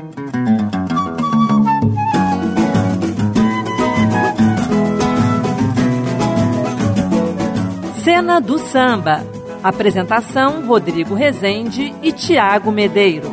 Cena do Samba. Apresentação: Rodrigo Rezende e Tiago Medeiros.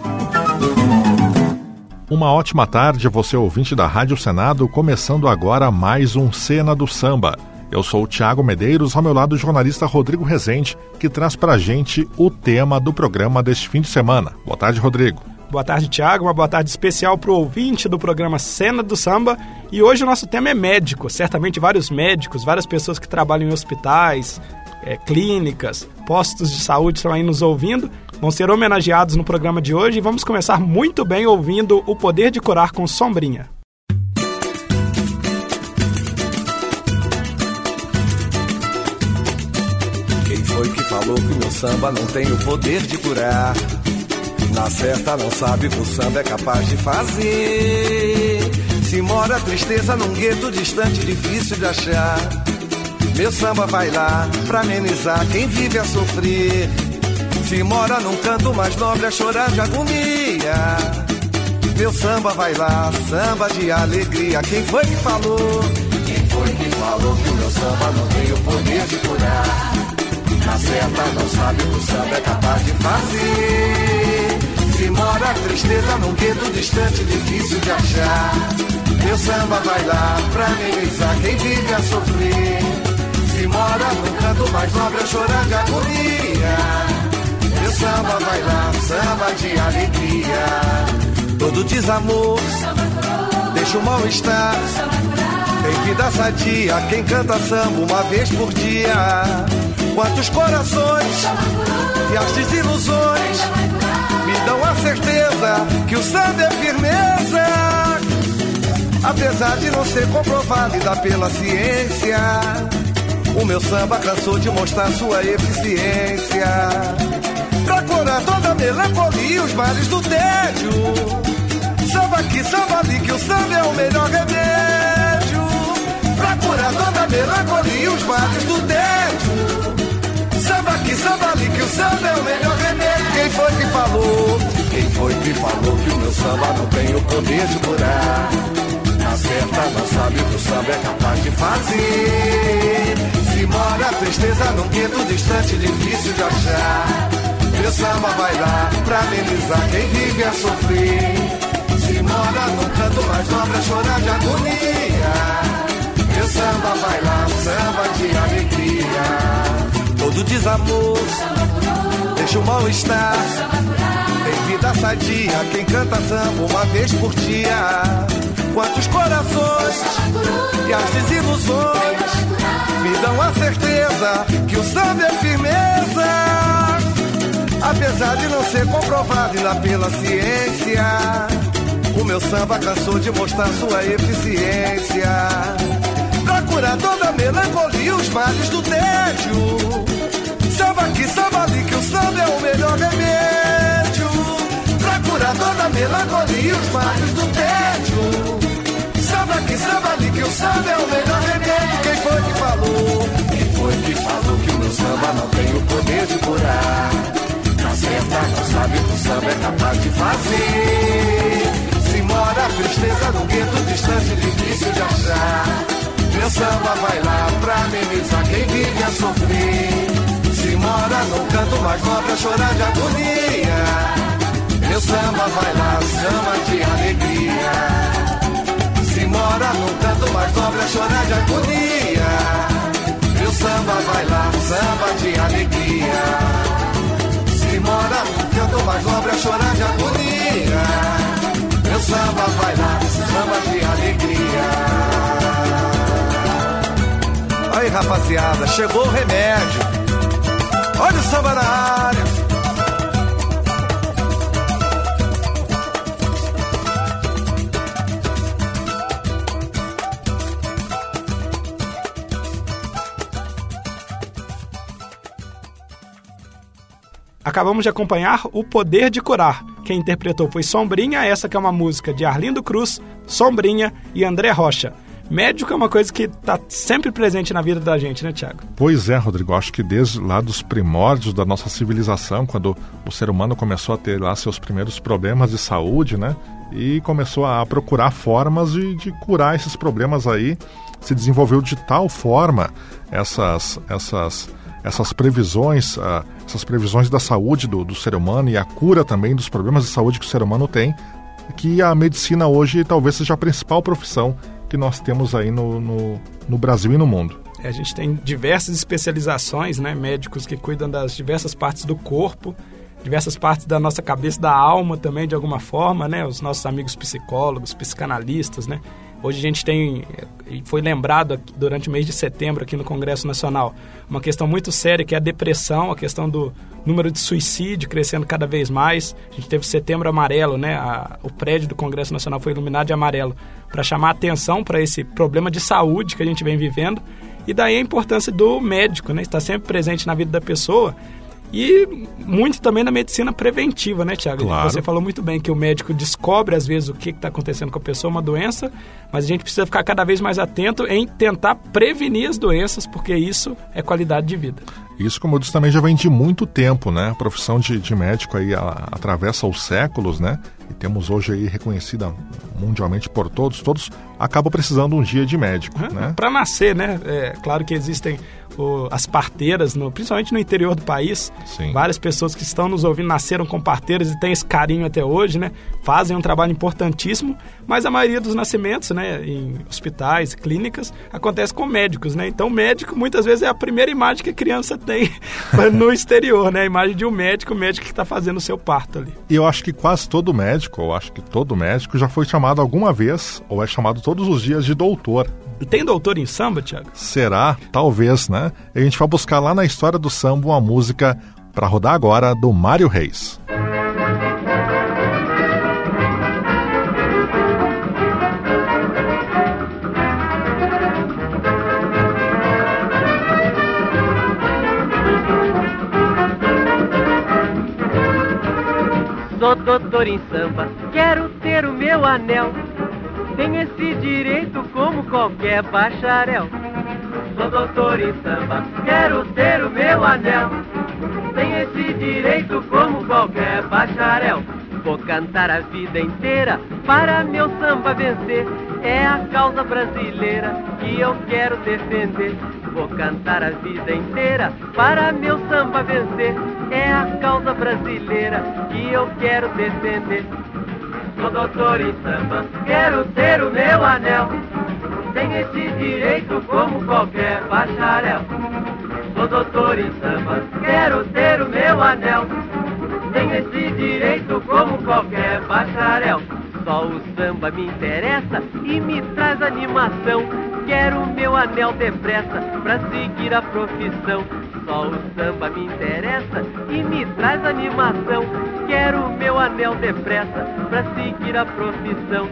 Uma ótima tarde, você ouvinte da Rádio Senado, começando agora mais um Cena do Samba. Eu sou o Tiago Medeiros, ao meu lado o jornalista Rodrigo Rezende, que traz pra gente o tema do programa deste fim de semana. Boa tarde, Rodrigo. Boa tarde, Tiago. Uma boa tarde especial para o ouvinte do programa Cena do Samba. E hoje o nosso tema é médico. Certamente vários médicos, várias pessoas que trabalham em hospitais, clínicas, postos de saúde estão aí nos ouvindo. Vão ser homenageados no programa de hoje e vamos começar muito bem ouvindo O Poder de Curar com Sombrinha. Quem foi que falou que o meu samba não tem o poder de curar? Na certa não sabe o que o samba é capaz de fazer. Se mora tristeza num gueto distante, difícil de achar, meu samba vai lá pra amenizar quem vive a sofrer. Se mora num canto mais nobre a chorar de agonia, meu samba vai lá, samba de alegria. Quem foi que falou? Quem foi que falou que o meu samba não tem o poder de curar? Na certa não sabe o que o samba é capaz de fazer. Se mora a tristeza num gueto distante, difícil de achar, meu samba vai lá pra amenizar quem vive a sofrer. Se mora num canto mais nobre a chorar de agonia, meu samba vai lá, samba de alegria. Todo desamor deixa o mal-estar, tem vida sadia quem canta samba uma vez por dia. Quantos corações e as desilusões me dão a certeza que o samba é firmeza. Apesar de não ser comprovado ainda pela ciência, o meu samba cansou de mostrar sua eficiência pra curar toda a melancolia e os males do tédio. Samba aqui, samba ali, que o samba é o melhor remédio pra curar toda a melancolia e os males do tédio. Samba aqui, samba ali, que o samba é o melhor remédio. Quem foi que falou? Quem foi que falou que o meu samba não tem o poder de curar? Na certa não sabe o que o samba é capaz de fazer. Se mora a tristeza num gueto distante, difícil de achar, meu samba vai lá pra amenizar quem vive a sofrer. Se mora num canto mais nobre a chorar de agonia, meu samba vai lá, samba de alegria. Todo desamor deixa o mal-estar, tem vida sadia quem canta samba uma vez por dia. Quantos corações e as desilusões me dão a certeza que o samba é firmeza. Apesar de não ser comprovado ainda pela ciência, o meu samba cansou de mostrar sua eficiência pra curar toda a melancolia e os males do tédio. Samba aqui, samba ali, que o samba é o melhor remédio pra curar toda a melancolia e os males do tédio. Samba aqui, samba ali, que o samba é o melhor remédio. Quem foi que falou? Quem foi que falou que o meu samba não tem o poder de curar? Na certa não sabe o que o samba é capaz de fazer. Se mora a tristeza num gueto distante, difícil de achar, meu samba vai lá pra amenizar quem vive a sofrer. Se mora num canto mais nobre a chorar de agonia, meu samba vai lá, samba de alegria. Se mora num canto mais nobre a chorar de agonia, meu samba vai lá, samba de alegria. Se mora num canto mais nobre a chorar de agonia, meu samba vai lá, samba de alegria. Aí, rapaziada, chegou o remédio. Olha o samba na área. Acabamos de acompanhar O Poder de Curar. Quem interpretou foi Sombrinha, essa que é uma música de Arlindo Cruz, Sombrinha e André Rocha. médico é uma coisa que está sempre presente na vida da gente, né, Tiago? Pois é, Rodrigo, acho que desde lá dos primórdios da nossa civilização, quando o ser humano começou a ter lá seus primeiros problemas de saúde, né, e começou a procurar formas de curar esses problemas aí, se desenvolveu de tal forma essas previsões, essas previsões da saúde do ser humano e a cura também dos problemas de saúde que o ser humano tem, que a medicina hoje talvez seja a principal profissão que nós temos aí no Brasil e no mundo. A gente tem diversas especializações, né? Médicos que cuidam das diversas partes do corpo, diversas partes da nossa cabeça, da alma também, de alguma forma, né? Os nossos amigos psicólogos, psicanalistas, né? Hoje a gente tem, foi lembrado aqui, durante o mês de setembro aqui no Congresso Nacional, uma questão muito séria que é a depressão, a questão do número de suicídio crescendo cada vez mais. A gente teve Setembro Amarelo, né? O prédio do Congresso Nacional foi iluminado de amarelo para chamar atenção para esse problema de saúde que a gente vem vivendo. E daí a importância do médico, né? Estar sempre presente na vida da pessoa. E muito também na medicina preventiva, né, Tiago? Claro. Você falou muito bem que o médico descobre, às vezes, o que está acontecendo com a pessoa, uma doença, mas a gente precisa ficar cada vez mais atento em tentar prevenir as doenças, porque isso é qualidade de vida. Isso, como eu disse, também já vem de muito tempo, né? A profissão de médico aí atravessa os séculos, né? E temos hoje aí reconhecida mundialmente por todos acabam precisando um dia de médico, né? Para nascer, né? É claro que existem as parteiras, principalmente no interior do país. Sim. Várias pessoas que estão nos ouvindo nasceram com parteiras e têm esse carinho até hoje, né? Fazem um trabalho importantíssimo, mas a maioria dos nascimentos, né, em hospitais, clínicas, acontece com médicos, né? Então o médico muitas vezes é a primeira imagem que a criança tem no exterior, né? A imagem de um médico, o médico que está fazendo o seu parto ali. E eu acho que quase todo médico, já foi chamado alguma vez, ou é chamado todos os dias de doutor. Tem doutor em samba, Tiago? Será? Talvez, né? E a gente vai buscar lá na história do samba uma música para rodar agora do Mário Reis. Sou doutor em samba, quero ter o meu anel. Tenho esse direito como qualquer bacharel. Sou doutor em samba, quero ter o meu anel. Tenho esse direito como qualquer bacharel. Vou cantar a vida inteira para meu samba vencer. É a causa brasileira que eu quero defender. Vou cantar a vida inteira para meu samba vencer. É a causa brasileira que eu quero defender. Sou doutor em samba, quero ter o meu anel. Tenho esse direito como qualquer bacharel. Sou doutor em samba, quero ter o meu anel. Tenho esse direito como qualquer bacharel. Só o samba me interessa e me traz animação. Quero o meu anel depressa pra seguir a profissão. Só o samba me interessa e me traz animação. Quero o meu anel depressa pra seguir a profissão.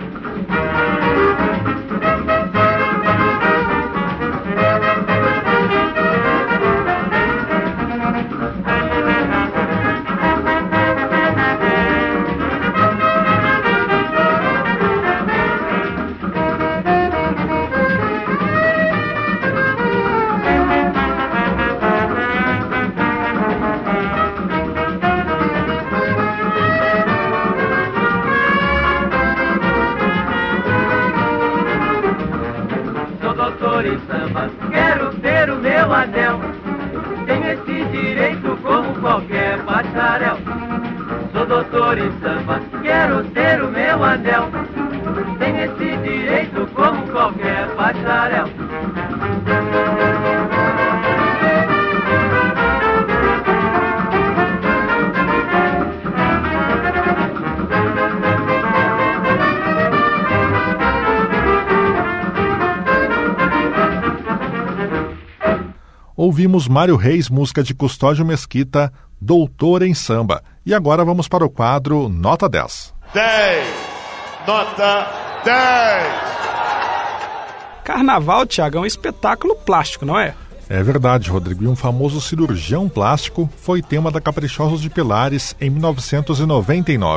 Quero ter o meu anel. Tenho esse direito como qualquer bacharel. Sou doutor em samba, quero ter o meu anel. Tenho esse direito como qualquer bacharel. Ouvimos Mário Reis, música de Custódio Mesquita, Doutor em Samba. E agora vamos para o quadro Nota 10. 10! Nota 10! Carnaval, Tiago, é um espetáculo plástico, não é? É verdade, Rodrigo. E um famoso cirurgião plástico foi tema da Caprichosos de Pilares em 1999.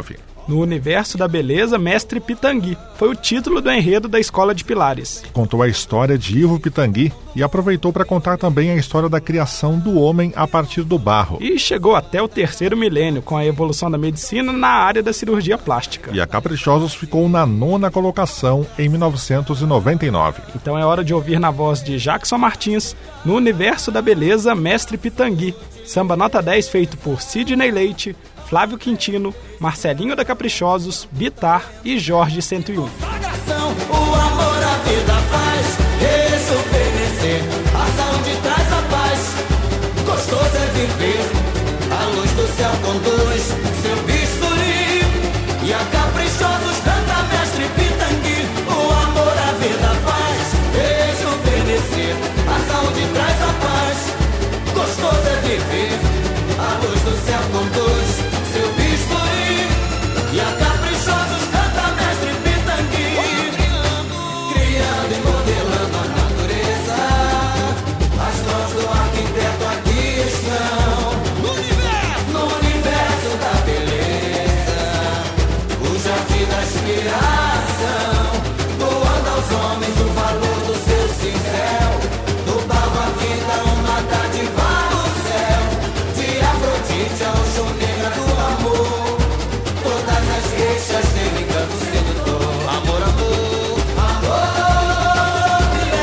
No universo da beleza, Mestre Pitangui. Foi o título do enredo da Escola de Pilares. Contou a história de Ivo Pitangui e aproveitou para contar também a história da criação do homem a partir do barro. E chegou até o 3º milênio, com a evolução da medicina na área da cirurgia plástica. E a Caprichosos ficou na 9ª colocação em 1999. Então é hora de ouvir na voz de Jackson Martins, no universo da beleza, Mestre Pitangui. Samba nota 10 feito por Sidney Leite, Flávio Quintino, Marcelinho da Caprichosos, Bitar e Jorge 101. O amor a vida faz rejuvenescer, a saúde traz a paz, gostoso é viver, a luz do céu conduz seu bisturi, e a Caprichosos canta Mestre Pitangui. O amor a vida faz rejuvenescer, a saúde traz a paz, gostoso é viver, a luz do céu conduz seu bisturi, e a Caprichosos canta Mestre Pitangui. Criando e modelando a natureza, as mãos do arquiteto aqui estão. No universo da beleza, o jardim da inspiração, doando aos homens o valor do seu cincel. Do barro a vida, uma dádiva do céu, de Afrodite ao chão negra do amor. Todas as queixas têm encanto sedutor. Amor, amor, amor,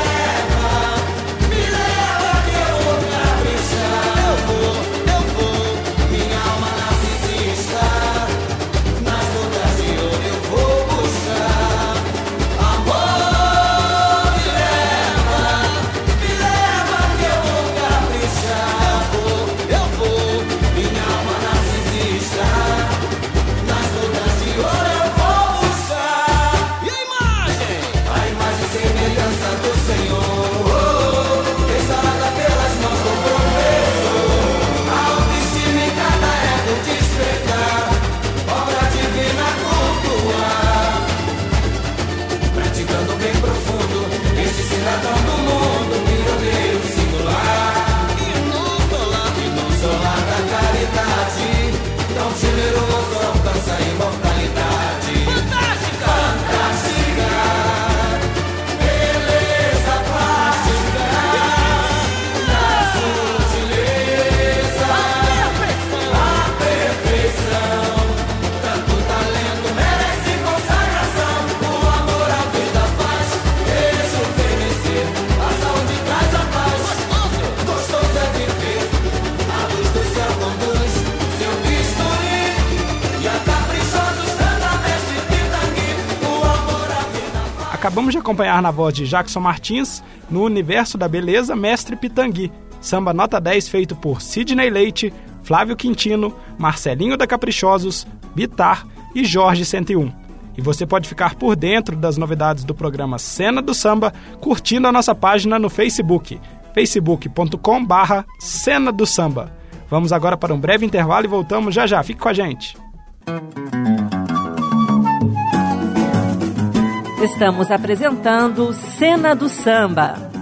me leva que eu vou caprichar. Eu vou, minha alma narcisista, nas bodas de ouro eu vou buscar. Amor, me leva que eu vou caprichar. Eu vou, minha alma narcisista, nas bodas de ouro eu vou buscar. E a imagem e semelhança do Senhor, restaurada pelas mãos do professor. A autoestima em cada ego despertar, obra divina cultuar. Praticando bem profundo, este cidadão do mundo, pioneiro singular. E no solar da caridade, tão generoso alcança a imortalidade. Fantástica, beleza plástica, na sutileza, a perfeição. Tanto talento merece consagração. O amor a vida faz rejuvenescer, a saúde traz a paz, gostoso é viver, a luz do céu conduz seu bisturi, e a Caprichosos canta Mestre Pitangui. O amor a vida faz. Acabamos de acompanhar na voz de Jackson Martins, no universo da beleza, Mestre Pitangui. Samba nota 10 feito por Sidney Leite, Flávio Quintino, Marcelinho da Caprichosos, Bitar e Jorge 101. E você pode ficar por dentro das novidades do programa Cena do Samba curtindo a nossa página no Facebook, facebook.com/Cena do Samba. Vamos agora para um breve intervalo e voltamos já já. Fique com a gente. Estamos apresentando Cena do Samba.